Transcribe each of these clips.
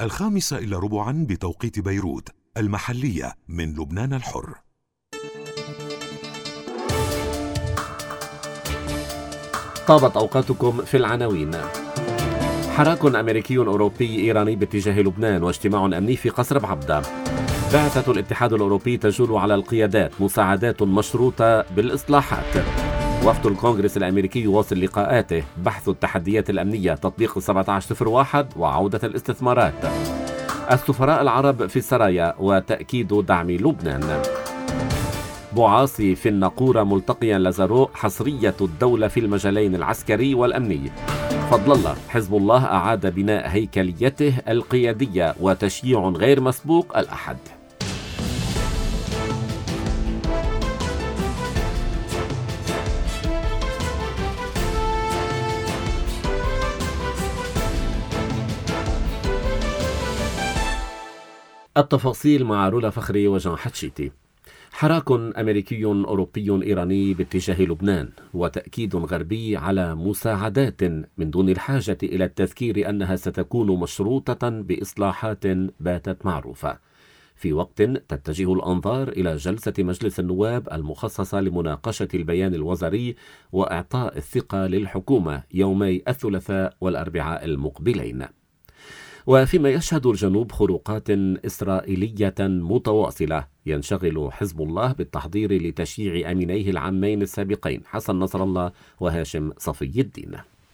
5:15 بتوقيت بيروت المحلية من لبنان الحر. طابت أوقاتكم في العناوين. حراك أمريكي أوروبي إيراني باتجاه لبنان واجتماع أمني في قصر بعبدة. بعثة الاتحاد الأوروبي تجول على القيادات، مساعدات مشروطة بالإصلاحات. وفد الكونغرس الأمريكي يواصل لقاءاته، بحث التحديات الأمنية، تطبيق 1701 وعودة الاستثمارات. السفراء العرب في السرايا وتأكيد دعم لبنان. بوعاصي في الناقورة ملتقيا لازارو، حصرية الدولة في المجالين العسكري والأمني. فضل الله، حزب الله أعاد بناء هيكليته القيادية وتشييع غير مسبوق الأحد. التفاصيل مع رولا فخري وجان حتشيتي. حراك أمريكي أوروبي إيراني باتجاه لبنان وتأكيد غربي على مساعدات من دون الحاجة إلى التذكير أنها ستكون مشروطة بإصلاحات باتت معروفة، في وقت تتجه الأنظار إلى جلسة مجلس النواب المخصصة لمناقشة البيان الوزاري وإعطاء الثقة للحكومة يومي الثلاثاء والأربعاء المقبلين. وفيما يشهد الجنوب خروقات إسرائيلية متواصلة، ينشغل حزب الله بالتحضير لتشييع أمينيه العامين السابقين حسن نصر الله وهاشم صفي الدين.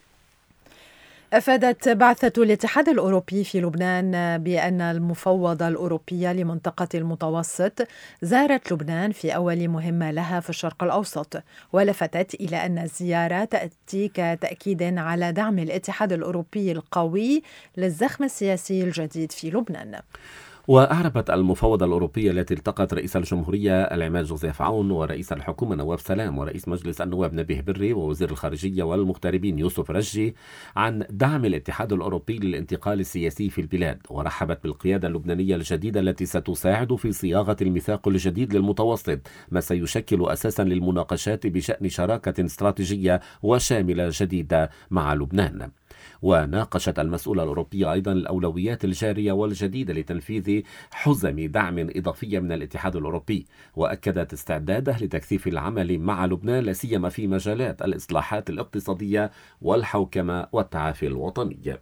أفادت بعثة الاتحاد الأوروبي في لبنان بأن المفوضة الأوروبية لمنطقة المتوسط زارت لبنان في أول مهمة لها في الشرق الأوسط، ولفتت إلى أن الزيارة تأتي كتأكيد على دعم الاتحاد الأوروبي القوي للزخم السياسي الجديد في لبنان. وأعربت المفوضة الأوروبية التي التقت رئيس الجمهورية العماد جوزيف عون ورئيس الحكومة نواف سلام ورئيس مجلس النواب نبيه بري ووزير الخارجية والمغتربين يوسف رجي عن دعم الاتحاد الأوروبي للانتقال السياسي في البلاد، ورحبت بالقيادة اللبنانية الجديدة التي ستساعد في صياغة الميثاق الجديد للمتوسط، ما سيشكل أساسا للمناقشات بشأن شراكة استراتيجية وشاملة جديدة مع لبنان. وناقشت المسؤولة الأوروبية أيضا الأولويات الجارية والجديدة لتنفيذ حزم دعم إضافية من الاتحاد الأوروبي، وأكدت استعداده لتكثيف العمل مع لبنان لا سيما في مجالات الإصلاحات الاقتصادية والحوكمة والتعافي الوطني.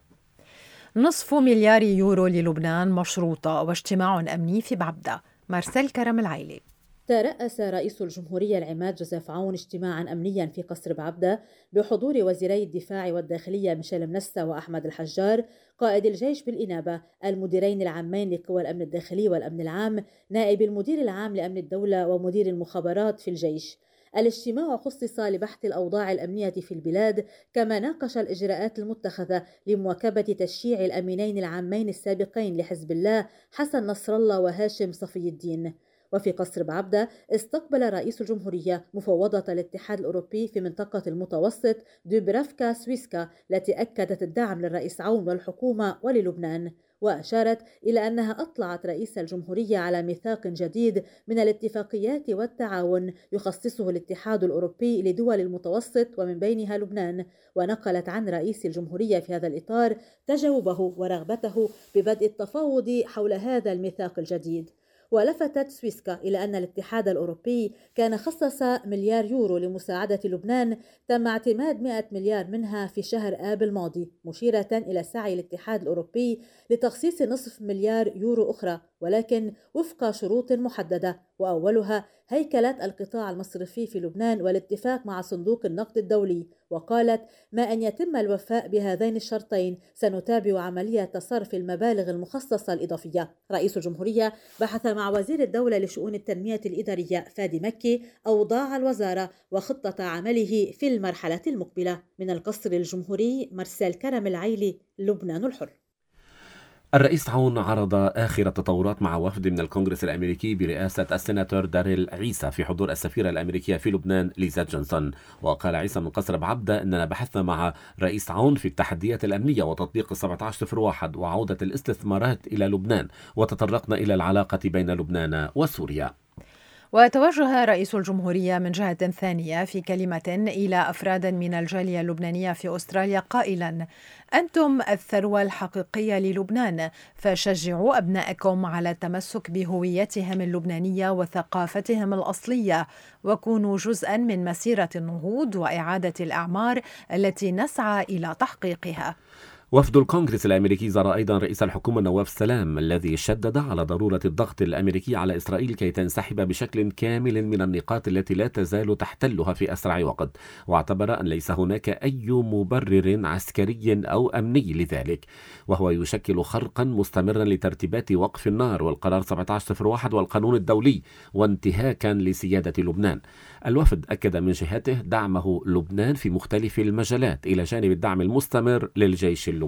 نصف مليار يورو للبنان مشروطة واجتماع أمني في بعبدة. مارسيل كرم العيلي. ترأس رئيس الجمهورية العماد جوزيف عون اجتماعا أمنيا في قصر بعبدة بحضور وزيري الدفاع والداخلية ميشيل منسى وأحمد الحجار، قائد الجيش بالإنابة، المديرين العامين لقوى الأمن الداخلي والأمن العام، نائب المدير العام لأمن الدولة ومدير المخابرات في الجيش. الاجتماع خصص لبحث الأوضاع الأمنية في البلاد، كما ناقش الإجراءات المتخذة لمواكبة تشييع الأمينين العامين السابقين لحزب الله حسن نصر الله وهاشم صفي الدين. وفي قصر بعبدة استقبل رئيس الجمهورية مفوضة الاتحاد الأوروبي في منطقة المتوسط دوبرافكا سويسكا، التي أكدت الدعم للرئيس عون والحكومة وللبنان، وأشارت إلى أنها أطلعت رئيس الجمهورية على ميثاق جديد من الاتفاقيات والتعاون يخصصه الاتحاد الأوروبي لدول المتوسط ومن بينها لبنان، ونقلت عن رئيس الجمهورية في هذا الإطار تجاوبه ورغبته ببدء التفاوض حول هذا الميثاق الجديد. ولفتت سويسكا إلى أن الاتحاد الأوروبي كان خصص مليار يورو لمساعدة لبنان، تم اعتماد 100 مليار منها في شهر آب الماضي، مشيرة إلى سعي الاتحاد الأوروبي لتخصيص نصف مليار يورو أخرى، ولكن وفق شروط محددة، وأولها هيكلة القطاع المصرفي في لبنان والاتفاق مع صندوق النقد الدولي. وقالت: ما أن يتم الوفاء بهذين الشرطين سنتابع عملية صرف المبالغ المخصصة الإضافية. رئيس الجمهورية بحث مع وزير الدولة لشؤون التنمية الإدارية فادي مكي أوضاع الوزارة وخطة عمله في المرحلة المقبلة. من القصر الجمهوري، مارسيل كرم العيلي، لبنان الحر. الرئيس عون عرض آخر التطورات مع وفد من الكونغرس الأمريكي برئاسة السيناتور داريل عيسى في حضور السفيرة الأمريكية في لبنان ليزا جونسون. وقال عيسى من قصر بعبدة: إننا بحثنا مع رئيس عون في التحديات الأمنية وتطبيق 1701 وعودة الاستثمارات إلى لبنان، وتطرقنا إلى العلاقة بين لبنان وسوريا. وتوجه رئيس الجمهورية من جهة ثانية في كلمة إلى أفراد من الجالية اللبنانية في أستراليا قائلا: أنتم الثروة الحقيقية للبنان، فشجعوا أبنائكم على التمسك بهويتهم اللبنانية وثقافتهم الأصلية، وكونوا جزءا من مسيرة النهوض وإعادة الأعمار التي نسعى إلى تحقيقها. وفد الكونغرس الأمريكي زار أيضا رئيس الحكومة نواف سلام، الذي شدد على ضرورة الضغط الأمريكي على إسرائيل كي تنسحب بشكل كامل من النقاط التي لا تزال تحتلها في أسرع وقت، واعتبر أن ليس هناك أي مبرر عسكري أو أمني لذلك، وهو يشكل خرقا مستمرا لترتيبات وقف النار والقرار 1701 والقانون الدولي وانتهاكا لسيادة لبنان. الوفد أكد من جهته دعمه لبنان في مختلف المجالات إلى جانب الدعم المستمر للجيش اللبناني.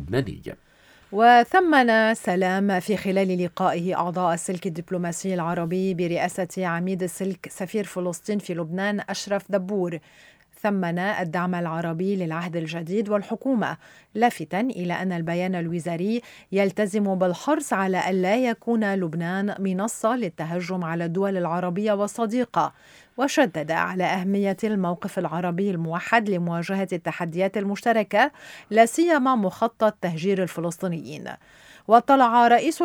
وثمن سلام في خلال لقائه أعضاء السلك الدبلوماسي العربي برئاسة عميد السلك سفير فلسطين في لبنان أشرف دبور، ثمن الدعم العربي للعهد الجديد والحكومة، لافتا إلى أن البيان الوزاري يلتزم بالحرص على ألا يكون لبنان منصة للتهجم على الدول العربية والصديقة، وشدد على أهمية الموقف العربي الموحد لمواجهة التحديات المشتركة، لا سيما مخطط تهجير الفلسطينيين. وأطلع رئيس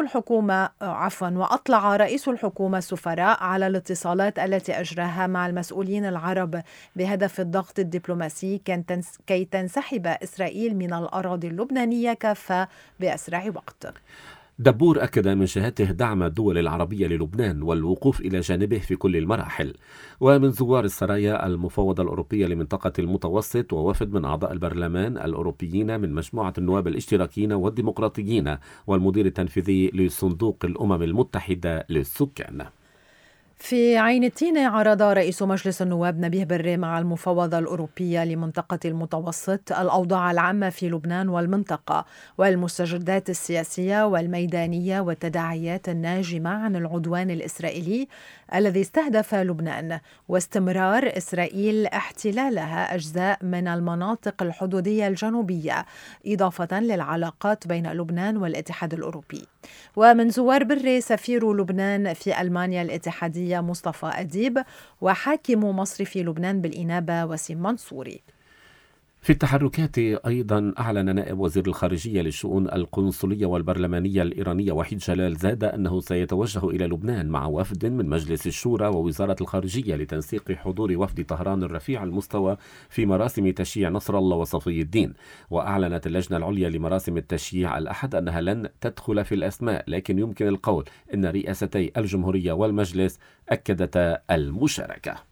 الحكومة السفراء على الاتصالات التي أجراها مع المسؤولين العرب بهدف الضغط الدبلوماسي كي تنسحب إسرائيل من الأراضي اللبنانية كافة بأسرع وقت. دبور أكد من جهته دعم الدول العربية للبنان والوقوف إلى جانبه في كل المراحل. ومن زوار السرايا المفوضة الأوروبية لمنطقة المتوسط ووفد من أعضاء البرلمان الأوروبيين من مجموعة النواب الاشتراكيين والديمقراطيين والمدير التنفيذي لصندوق الأمم المتحدة للسكان. في عين التين عرض رئيس مجلس النواب نبيه بري مع المفوضة الأوروبية لمنطقة المتوسط الأوضاع العامة في لبنان والمنطقة والمستجدات السياسية والميدانية والتداعيات الناجمة عن العدوان الإسرائيلي الذي استهدف لبنان واستمرار إسرائيل احتلالها أجزاء من المناطق الحدودية الجنوبية، إضافة للعلاقات بين لبنان والاتحاد الأوروبي. ومن زوار بري سفير لبنان في ألمانيا الاتحادية مصطفى أديب وحاكم مصر في لبنان بالإنابة وسيم منصوري. في التحركات أيضا أعلن نائب وزير الخارجية للشؤون القنصلية والبرلمانية الإيرانية وحيد جلال زاد أنه سيتوجه إلى لبنان مع وفد من مجلس الشورى ووزارة الخارجية لتنسيق حضور وفد طهران الرفيع المستوى في مراسم تشييع نصر الله وصفي الدين. وأعلنت اللجنة العليا لمراسم التشييع الأحد أنها لن تدخل في الأسماء، لكن يمكن القول أن رئاستي الجمهورية والمجلس أكدتا المشاركة.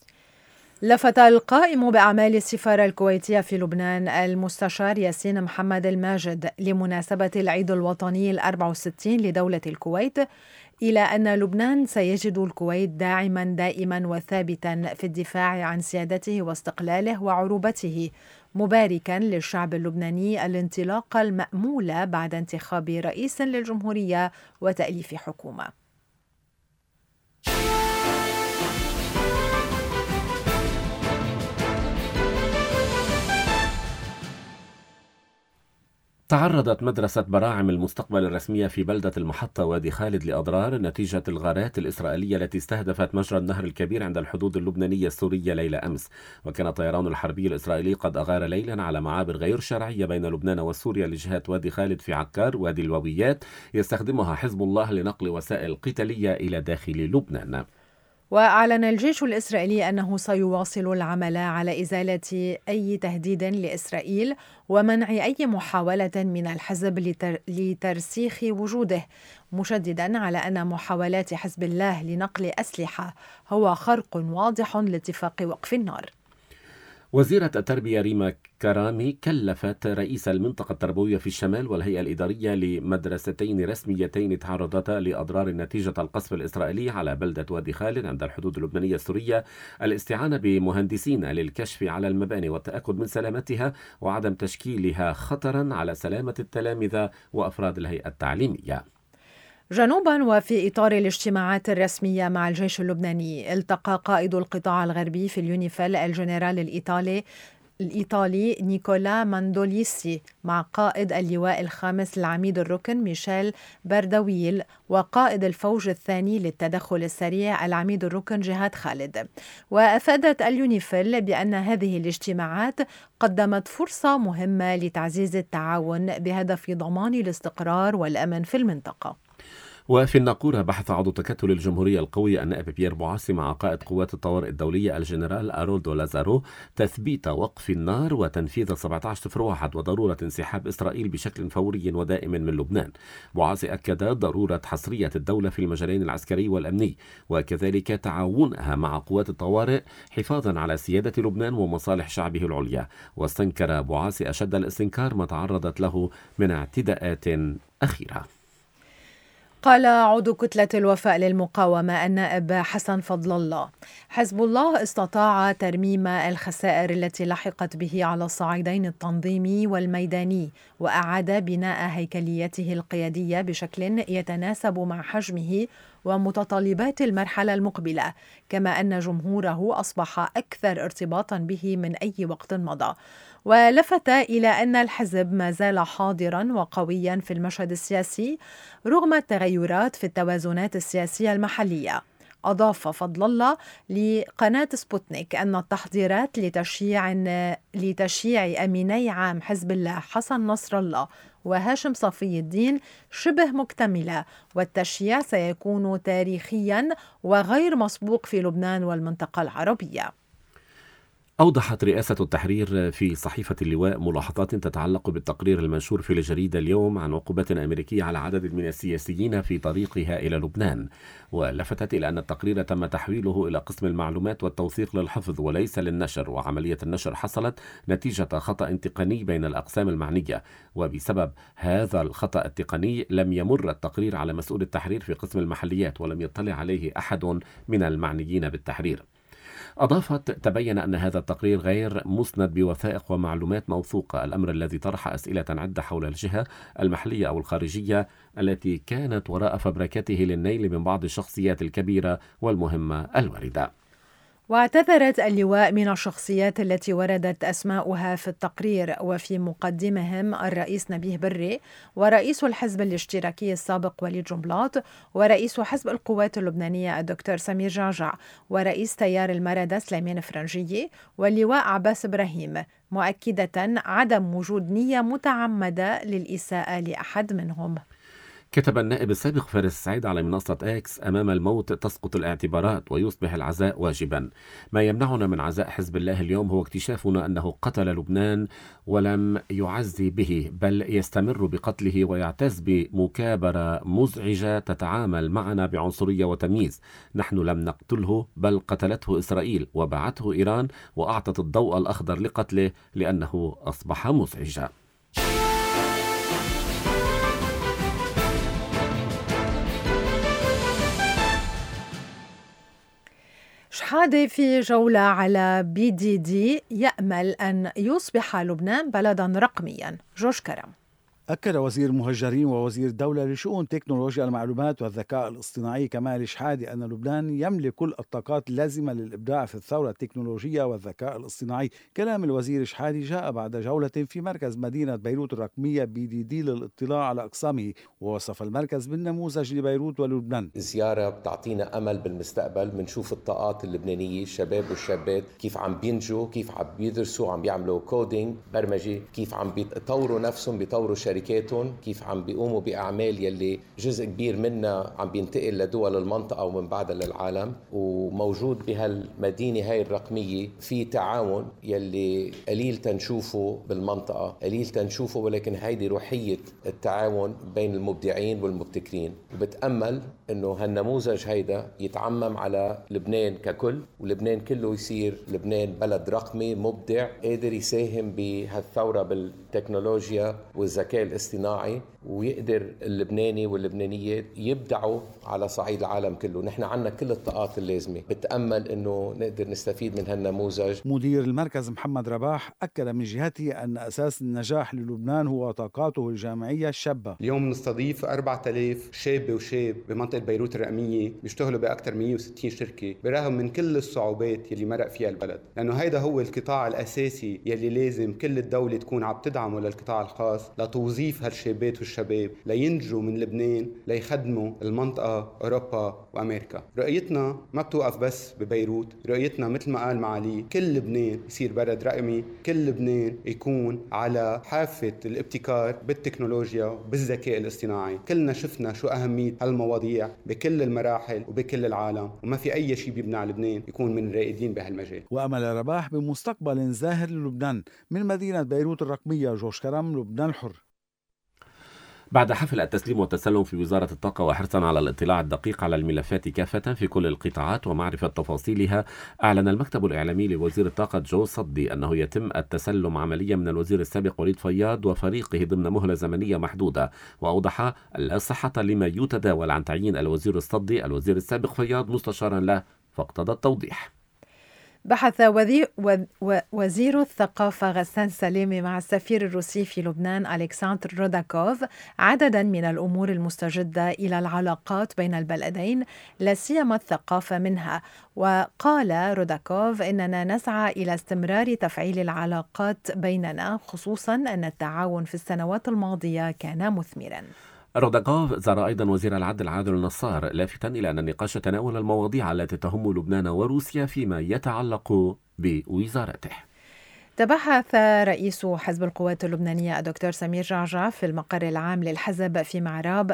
لفت القائم بأعمال السفارة الكويتية في لبنان المستشار ياسين محمد الماجد لمناسبة العيد الوطني 64 لدولة الكويت إلى أن لبنان سيجد الكويت داعما دائما وثابتا في الدفاع عن سيادته واستقلاله وعروبته، مباركا للشعب اللبناني الانطلاقة المأمولة بعد انتخاب رئيس للجمهورية وتأليف حكومة. تعرضت مدرسة براعم المستقبل الرسمية في بلدة المحطة وادي خالد لأضرار نتيجة الغارات الإسرائيلية التي استهدفت مجرى النهر الكبير عند الحدود اللبنانية السورية ليلة أمس. وكان الطيران الحربي الإسرائيلي قد أغار ليلا على معابر غير شرعية بين لبنان وسوريا لجهة وادي خالد في عكار وادي الوويات يستخدمها حزب الله لنقل وسائل قتالية إلى داخل لبنان. وأعلن الجيش الإسرائيلي أنه سيواصل العمل على إزالة أي تهديد لإسرائيل ومنع أي محاولة من الحزب لترسيخ وجوده، مشددا على أن محاولات حزب الله لنقل أسلحة هو خرق واضح لاتفاق وقف النار. وزيرة التربية ريما كرامي كلفت رئيس المنطقة التربوية في الشمال والهيئة الإدارية لمدرستين رسميتين تعرضتا لأضرار نتيجة القصف الإسرائيلي على بلدة وادي خالد عند الحدود اللبنانية السورية الاستعانة بمهندسين للكشف على المباني والتأكد من سلامتها وعدم تشكيلها خطرا على سلامة التلامذة وأفراد الهيئة التعليمية. جنوبا وفي إطار الاجتماعات الرسمية مع الجيش اللبناني، التقى قائد القطاع الغربي في اليونيفيل الجنرال الإيطالي الإيطالي نيكولا ماندوليسي مع قائد اللواء الخامس العميد الركن ميشيل باردويل وقائد الفوج الثاني للتدخل السريع العميد الركن جهاد خالد. وأفادت اليونيفيل بأن هذه الاجتماعات قدمت فرصة مهمة لتعزيز التعاون بهدف ضمان الاستقرار والأمن في المنطقة. وفي الناقورة بحث عضو تكتل الجمهورية القوي النائب بيير بوعاسي مع قائد قوات الطوارئ الدولية الجنرال أرولدو لازارو تثبيت وقف النار وتنفيذ 1701 وضرورة انسحاب إسرائيل بشكل فوري ودائم من لبنان. بوعاسي أكد ضرورة حصرية الدولة في المجالين العسكري والأمني وكذلك تعاونها مع قوات الطوارئ حفاظا على سيادة لبنان ومصالح شعبه العليا. واستنكر بوعاسي أشد الاستنكار ما تعرضت له من اعتداءات أخيرة. قال عضو كتلة الوفاء للمقاومة النائب حسن فضل الله: حزب الله استطاع ترميم الخسائر التي لحقت به على الصعيدين التنظيمي والميداني، وأعاد بناء هيكليته القيادية بشكل يتناسب مع حجمه ومتطلبات المرحلة المقبلة، كما أن جمهوره أصبح أكثر ارتباطا به من أي وقت مضى. ولفت إلى أن الحزب ما زال حاضرا وقويا في المشهد السياسي رغم التغيرات في التوازنات السياسية المحلية. أضاف فضل الله لقناة سبوتنيك أن التحضيرات لتشييع أميني عام حزب الله حسن نصر الله وهاشم صفي الدين شبه مكتملة، والتشييع سيكون تاريخيا وغير مسبوق في لبنان والمنطقة العربية. أوضحت رئاسة التحرير في صحيفة اللواء ملاحظات تتعلق بالتقرير المنشور في الجريدة اليوم عن عقوبات أمريكية على عدد من السياسيين في طريقها إلى لبنان، ولفتت إلى أن التقرير تم تحويله إلى قسم المعلومات والتوثيق للحفظ وليس للنشر، وعملية النشر حصلت نتيجة خطأ تقني بين الأقسام المعنية، وبسبب هذا الخطأ التقني لم يمر التقرير على مسؤول التحرير في قسم المحليات ولم يطلع عليه أحد من المعنيين بالتحرير. أضافت: تبين أن هذا التقرير غير مسند بوثائق ومعلومات موثوقة، الأمر الذي طرح أسئلة عدة حول الجهة المحلية أو الخارجية التي كانت وراء فبركته للنيل من بعض الشخصيات الكبيرة والمهمة الواردة. واعتذرت اللواء من الشخصيات التي وردت أسماؤها في التقرير، وفي مقدمهم الرئيس نبيه بري، ورئيس الحزب الاشتراكي السابق وليد جنبلاط، ورئيس حزب القوات اللبنانية الدكتور سمير جعجع، ورئيس تيار المردة سليمان فرنجية، واللواء عباس إبراهيم، مؤكدة عدم وجود نية متعمدة للإساءة لأحد منهم. كتب النائب السابق فارس السعيد على منصة إكس: أمام الموت تسقط الاعتبارات ويصبح العزاء واجبا. ما يمنعنا من عزاء حزب الله اليوم هو اكتشافنا أنه قتل لبنان ولم يعزي به، بل يستمر بقتله ويعتز بمكابرة مزعجة تتعامل معنا بعنصرية وتمييز. نحن لم نقتله بل قتلته إسرائيل وباعته إيران وأعطت الضوء الأخضر لقتله لأنه أصبح مزعجا. شحادة في جولة على BDD يأمل أن يصبح لبنان بلدا رقميا. جوش كرم. أكد وزير المهجرين ووزير الدولة لشؤون تكنولوجيا المعلومات والذكاء الاصطناعي كمال شحادة أن لبنان يملك كل الطاقات اللازمة للإبداع في الثورة التكنولوجية والذكاء الاصطناعي. كلام الوزير شحادة جاء بعد جولة في مركز مدينة بيروت الرقمية BDD للاطلاع على أقسامه، ووصف المركز بالنموذج لبيروت ولبنان. زيارة بتعطينا أمل بالمستقبل، بنشوف الطاقات اللبنانية الشباب والشابات كيف عم بينجوا، كيف عم بيدرسوا، عم بيعملوا كودينج برمجة، كيف عم بيطوروا نفسهم، بيطوروا شركاتهم، كيف عم بيقوموا بأعمال يلي جزء كبير منها عم بينتقل لدول المنطقة ومن بعدها للعالم. وموجود بهالمدينة هاي الرقمية في تعاون يلي قليل تنشوفه بالمنطقة، قليل تنشوفه، ولكن هيدي روحية التعاون بين المبدعين والمبتكرين. وبتأمل انه هالنموذج هيدا يتعمم على لبنان ككل، ولبنان كله يصير لبنان بلد رقمي مبدع قادر يساهم بهالثورة بالتكنولوجيا والذكاء الاصطناعي ويقدر اللبناني واللبنانية يبدعوا على صعيد العالم كله. نحن عنا كل الطاقات اللازمة، بتأمل أنه نقدر نستفيد من هالنموذج. مدير المركز محمد رباح أكد من جهته أن أساس النجاح للبنان هو طاقاته الجامعية الشابة. اليوم نستضيف 4000 شاب وشاب بمنطقة بيروت الرقمية بيشتغلوا بأكثر من 160 شركة، برغم من كل الصعوبات يلي مرق فيها البلد، لأنه هيدا هو القطاع الأساسي يلي لازم كل الدولة تكون عم تدعمه للقطاع الخاص لتوظيف هالشابات والشباب لينجوا من لبنان ليخدموا المنطقة أوروبا وأمريكا. رؤيتنا ما بتوقف بس ببيروت، رؤيتنا مثل ما قال معالي كل لبنان يصير بلد رقمي، كل لبنان يكون على حافة الابتكار بالتكنولوجيا وبالذكاء الاصطناعي. كلنا شفنا شو أهمية هالمواضيع بكل المراحل وبكل العالم، وما في أي شيء بيمنع لبنان يكون من الرائدين بهالمجال. وأمل رباح بمستقبل زاهر للبنان. من مدينة بيروت الرقمية، جورج كرم، لبنان الحر. بعد حفل التسليم والتسلم في وزارة الطاقة وحرصا على الاطلاع الدقيق على الملفات كافة في كل القطاعات ومعرفة تفاصيلها، أعلن المكتب الإعلامي لوزير الطاقة جو صدي أنه يتم التسلم عمليا من الوزير السابق وليد فياض وفريقه ضمن مهلة زمنية محدودة. وأوضح لا صحة لما يتداول عن تعيين الوزير الصدي الوزير السابق فياض مستشارا له، فاقتضى التوضيح. بحث وزير الثقافة غسان سلامي مع السفير الروسي في لبنان ألكسندر روداكوف عددا من الأمور المستجدة إلى العلاقات بين البلدين، لا سيما الثقافة منها. وقال روداكوف إننا نسعى إلى استمرار تفعيل العلاقات بيننا، خصوصا أن التعاون في السنوات الماضية كان مثمرا. روداكوف زار أيضا وزير العدل عادل النصار، لافتا إلى أن النقاش تناول المواضيع التي تهم لبنان وروسيا فيما يتعلق بوزارته. تبحث رئيس حزب القوات اللبنانية الدكتور سمير جعجع في المقر العام للحزب في معراب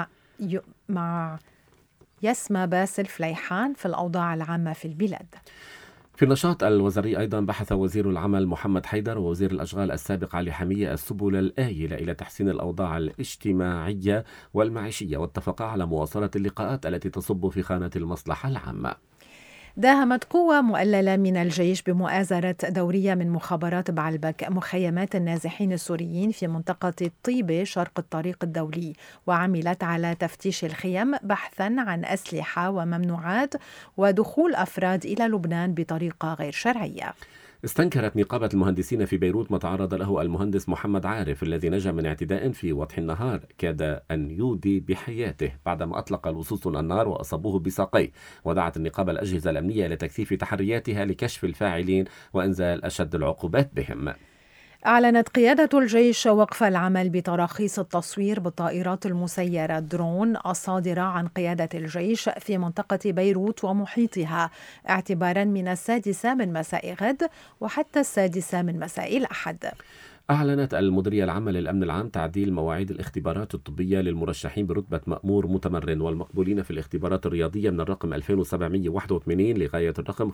مع يسمى باسل فليحان في الأوضاع العامة في البلاد. في النشاط الوزاري أيضا بحث وزير العمل محمد حيدر ووزير الأشغال السابق علي حمية السبل الآيلة إلى تحسين الأوضاع الاجتماعية والمعيشية، واتفقا على مواصلة اللقاءات التي تصب في خانة المصلحة العامة. داهمت قوة مؤللة من الجيش بمؤازرة دورية من مخابرات بعلبك مخيمات النازحين السوريين في منطقة طيبة شرق الطريق الدولي، وعملت على تفتيش الخيم بحثا عن أسلحة وممنوعات ودخول أفراد إلى لبنان بطريقة غير شرعية. استنكرت نقابة المهندسين في بيروت ما تعرض له المهندس محمد عارف الذي نجا من اعتداء في وضح النهار كاد أن يودي بحياته بعدما أطلق لصوص النار وأصابوه بساقيه. ودعت النقابة الأجهزة الأمنية لتكثيف تحرياتها لكشف الفاعلين وإنزال أشد العقوبات بهم. أعلنت قيادة الجيش وقف العمل بتراخيص التصوير بالطائرات المسيرة درون الصادرة عن قيادة الجيش في منطقة بيروت ومحيطها اعتبارا من 6 من مساء غد وحتى 6 من مساء الأحد. أعلنت المديرية العامة للأمن العام تعديل مواعيد الاختبارات الطبية للمرشحين برتبة مأمور متمرن والمقبولين في الاختبارات الرياضية من الرقم 2781 لغاية الرقم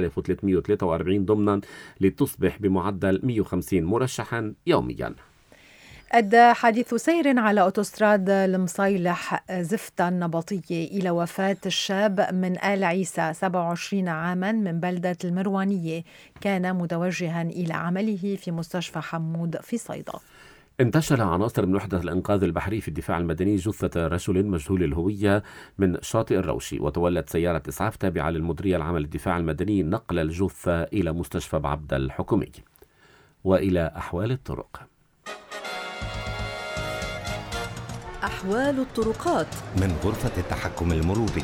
5343 ضمنا لتصبح بمعدل 150 مرشحا يوميا. أدى حادث سير على أوتوستراد المصيلح زفتة النبطية إلى وفاة الشاب من آل عيسى 27 عاما من بلدة المروانية، كان متوجها إلى عمله في مستشفى حمود في صيدا. انتشل عناصر من وحدة الإنقاذ البحري في الدفاع المدني جثة رجل مجهول الهوية من شاطئ الروشي، وتولت سيارة إسعاف تابعة للمديرية العامة للدفاع المدني نقل الجثة إلى مستشفى بعبدة الحكومي. وإلى أحوال الطرق. أحوال الطرقات من غرفة التحكم المروري.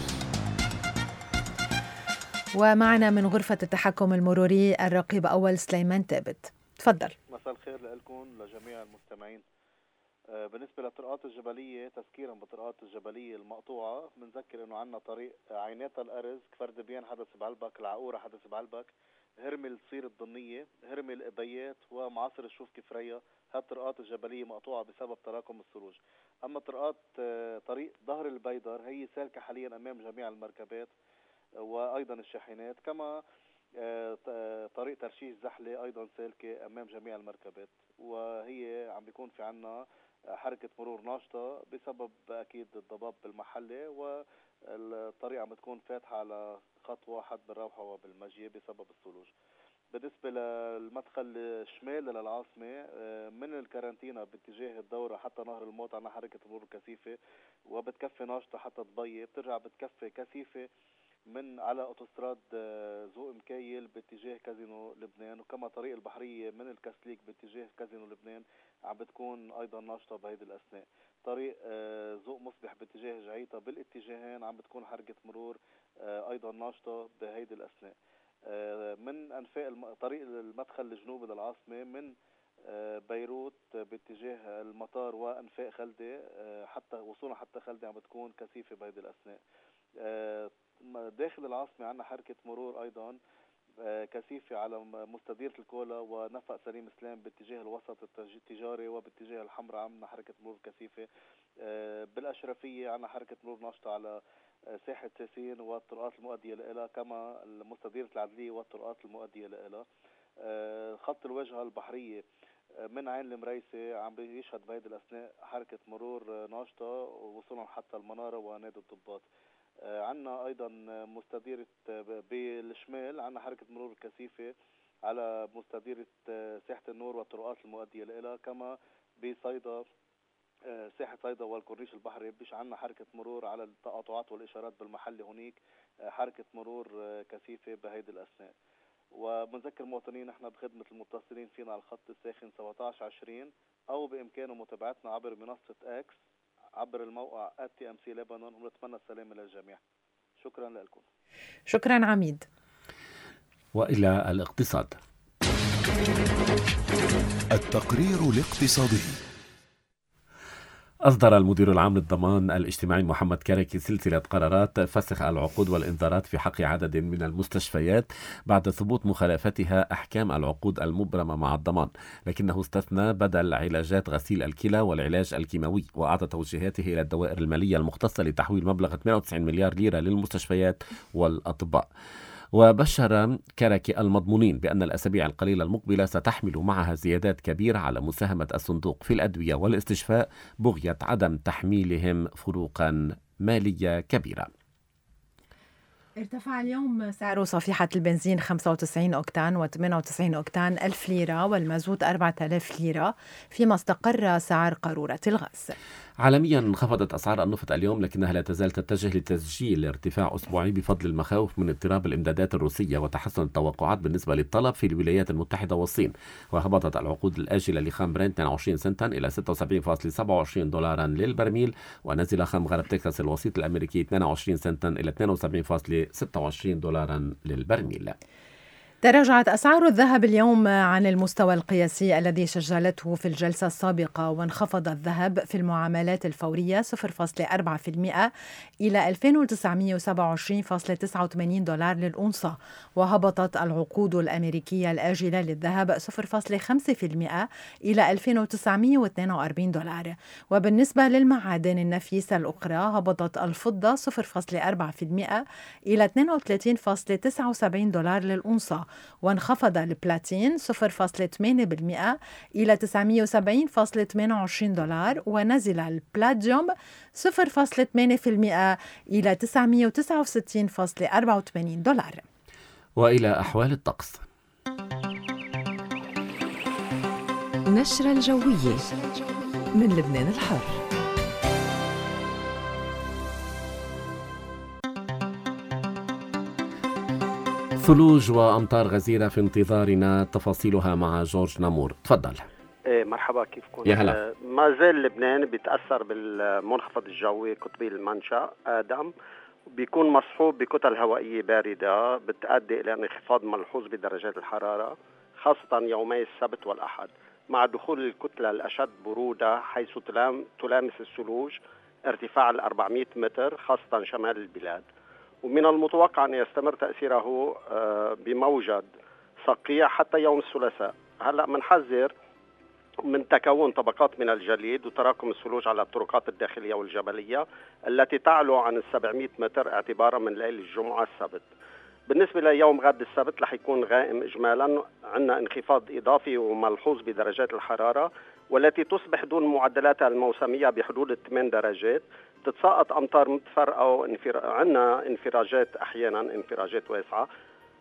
ومعنا من غرفة التحكم المروري الرقيب أول سليمان ثابت، تفضل. مساء الخير لكم لجميع المستمعين. بالنسبة للطرقات الجبلية، تذكيرا بالطرقات الجبلية المقطوعة، بنذكر انه عندنا طريق عيناتا الأرز، كفر دبيان حدث بعلبك، العقورة حدث بعلبك، هرمل صير الضنية، هرمل الابيات، ومعاصر الشوف كفرية. هالطرقات الجبلية مقطوعة بسبب تراكم الثلوج. اما طرقات طريق ظهر البيدر هي سالكة حاليا امام جميع المركبات وايضا الشاحنات، كما طريق ترشيش زحلة ايضا سالكة امام جميع المركبات، وهي عم بيكون في عنا حركة مرور ناشطة بسبب اكيد الضباب بالمحلة، والطريق عم تكون فاتحة على خط واحد بالروحة وبالمجيء بسبب الثلوج. بالنسبة للمدخل الشمالي للعاصمة من الكارنتينا باتجاه الدورة حتى نهر الموت عنا حركة مرور كثيفة وبتكفي ناشطة حتى ضبية، بترجع بتكفي كثيفة من على أوتوستراد ذوق مكيل باتجاه كازينو لبنان، وكما طريق البحرية من الكسليك باتجاه كازينو لبنان عم بتكون أيضا ناشطة بهيدي الأثناء. طريق ذوق مصبح باتجاه جعيطة بالاتجاهين عم بتكون حركة مرور أيضا ناشطة بهيدي الأثناء. من أنفاق طريق المدخل الجنوبي للعاصمة من بيروت باتجاه المطار وأنفاق خلدة حتى وصولا حتى خلدة عم بتكون كثيفة بهيدي الأثناء. داخل العاصمة عنا حركة مرور أيضا كثيفة على مستديرة الكولا ونفق سليم اسلام باتجاه الوسط التجاري وباتجاه الحمراء عنا حركة مرور كثيفة. بالأشرفية عنا حركة مرور ناشطة على ساحة ساسين والطرقات المؤدية لها، كما مستديرة العدلية والطرقات المؤدية لها. خط الواجهة البحرية من عين المريسة عم بيشهد بهيدي الأثناء حركة مرور ناشطة وصولا حتى المنارة ونادي الضباط. عنا أيضا مستديرة بالشمال عنا حركة مرور كثيفة على مستديرة ساحة النور والطرقات المؤدية لها، كما بصيدا ساحة صيدا والكورنيش البحري بيش عنا حركة مرور على التقاطعات والإشارات بالمحل هناك حركة مرور كثيفة بهيدي الأثناء. وبنذكر المواطنين نحن بخدمة المتصلين فينا على الخط الساخن 1720 أو بإمكانه متابعتنا عبر منصة اكس عبر الموقع @TMC لبنان. ونتمنى السلامة للجميع. شكرا لكم. شكرا عميد. وإلى الاقتصاد. التقرير الاقتصادي. أصدر المدير العام للضمان الاجتماعي محمد كركي سلسلة قرارات فسخ العقود والإنذارات في حق عدد من المستشفيات بعد ثبوت مخالفتها أحكام العقود المبرمة مع الضمان، لكنه استثنى بدل علاجات غسيل الكلى والعلاج الكيماوي، وأعطى توجيهاته إلى الدوائر المالية المختصة لتحويل مبلغ 98 مليار ليرة للمستشفيات والأطباء. وبشر كركي المضمونين بأن الأسابيع القليلة المقبلة ستحمل معها زيادات كبيرة على مساهمة الصندوق في الأدوية والاستشفاء بغية عدم تحميلهم فروقا مالية كبيرة. ارتفع اليوم سعر صفيحة البنزين 95 أوكتان و98 أوكتان 1000 ليرة والمازوت 4000 ليرة، فيما استقر سعر قارورة الغاز. عالميا انخفضت أسعار النفط اليوم، لكنها لا تزال تتجه لتسجيل ارتفاع أسبوعي بفضل المخاوف من اضطراب الإمدادات الروسية وتحسن التوقعات بالنسبة للطلب في الولايات المتحدة والصين. وهبطت العقود الآجلة لخام برنت 22 سنتا إلى 76.27 دولارا للبرميل، ونزل خام غرب تكساس الوسيط الأمريكي 22 سنتا إلى 72.26 دولارا للبرميل. تراجعت أسعار الذهب اليوم عن المستوى القياسي الذي سجلته في الجلسة السابقة، وانخفض الذهب في المعاملات الفورية 0.4% إلى 2927.89 دولار للأونصة، وهبطت العقود الأمريكية الآجلة للذهب 0.5% إلى 2942 دولار. وبالنسبة للمعادن النفيسة الأخرى هبطت الفضة 0.4% إلى 32.79 دولار للأونصة، وانخفض البلاتين 0.8% إلى 970.28 دولار، ونزل البلاتيوم 0.8% إلى 969.84 دولار. وإلى أحوال الطقس. نشرة الجوية من لبنان الحر. ثلوج وأمطار غزيرة في انتظارنا، تفاصيلها مع جورج نامور. تفضل. مرحبا، كيفكم؟ يا هلا. ما زال لبنان بيتأثر بالمنخفض الجوي قطبي المنشأ آدم، بيكون مصحوب بكتل هوائية باردة بتؤدي إلى انخفاض ملحوظ بدرجات الحرارة، خاصة يومي السبت والأحد، مع دخول الكتلة الأشد برودة حيث تلامس الثلوج ارتفاع 400 متر خاصة شمال البلاد. ومن المتوقع أن يستمر تأثيره بموجة صقيع حتى يوم الثلاثاء. هلأ منحذر من تكون طبقات من الجليد وتراكم الثلوج على الطرقات الداخلية والجبلية التي تعلو عن 700 متر اعتبارا من ليل الجمعة السبت. بالنسبة ليوم غد السبت رح يكون غائم إجمالا، عندنا انخفاض إضافي وملحوظ بدرجات الحرارة والتي تصبح دون معدلاتها الموسمية بحدود 8 درجات. تتساقط أمطار متفرقة عندنا انفراجات أحيانا انفراجات واسعة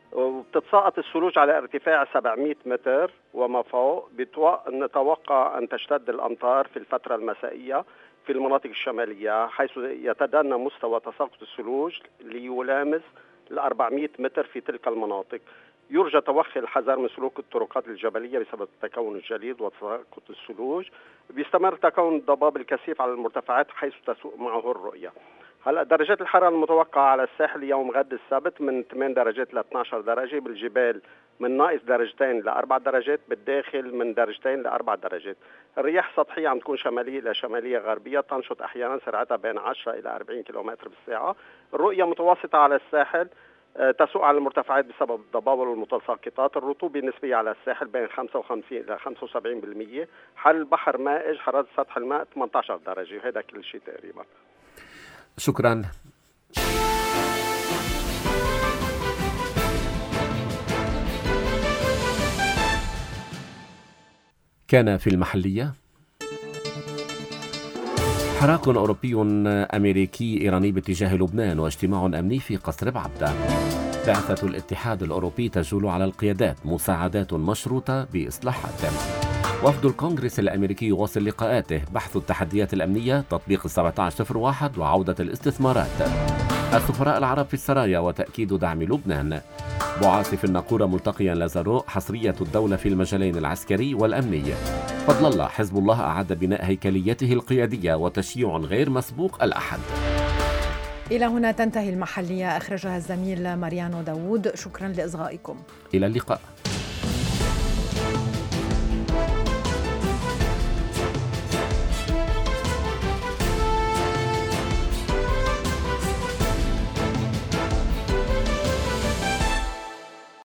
وبتتساقط الثلوج على ارتفاع 700 متر وما فوق. نتوقع أن تشتد الأمطار في الفترة المسائية في المناطق الشمالية، حيث يتدنى مستوى تساقط الثلوج ليلامس 400 متر في تلك المناطق. يرجى توخي الحذر من سلوك الطرقات الجبلية بسبب تكون الجليد وتساقط الثلوج. بيستمر تكون الضباب الكثيف على المرتفعات حيث تسوء معه الرؤية. هلا درجات الحرارة المتوقعة على الساحل يوم غد السبت من 8 درجات ل 12 درجة، بالجبال من ناقص 2 ل 4 درجات، بالداخل من 2 ل 4 درجات. الرياح سطحية عم تكون شمالية إلى شمالية غربية، تنشط أحيانا سرعتها بين 10 إلى 40 كيلومتر بالساعة. الرؤية متوسطة على الساحل، تسوء على المرتفعات بسبب الضباب والمتساقطات. الرطوبة النسبية على الساحل بين 55 إلى 75%. حال البحر مائج، حرارة سطح الماء 18 درجة. وهذا كل شيء تقريبا. شكرا. كان في المحلية حراك أوروبي أمريكي إيراني باتجاه لبنان واجتماع أمني في قصر بعبدة. بعثة الاتحاد الأوروبي تجول على القيادات، مساعدات مشروطة بإصلاحات. وفد الكونغرس الأمريكي يواصل لقاءاته، بحث التحديات الأمنية، تطبيق 1701 وعودة الاستثمارات. السفراء العرب في السرايا وتأكيد دعم لبنان. بعاث في الناقورة ملتقيا لازارو، حصرية الدولة في المجالين العسكري والأمني. فضل الله، حزب الله أعاد بناء هيكليته القيادية وتشييع غير مسبوق الأحد. إلى هنا تنتهي المحلية، أخرجها الزميل ماريانو داوود. شكرا لإصغائكم. إلى اللقاء.